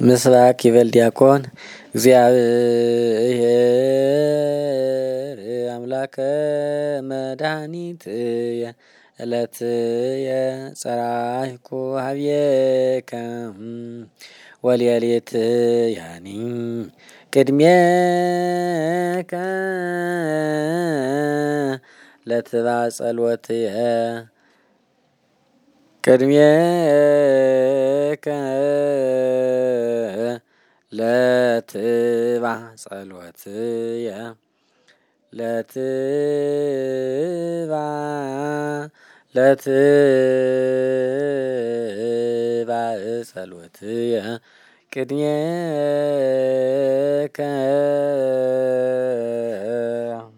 ምስባክ ይበል ዲያቆን እግዚአብሔር አምላከ መድኃኒትየ ዕለትየ ጸራይኩ ሀቤከ ወሌሊትያኒ ቅድሜከ ለትባዕ ጸሎትየ ቅድሜከ ለትባዕ ጸሎትየ ለትባዕ ጸሎትየ ቅድሜከ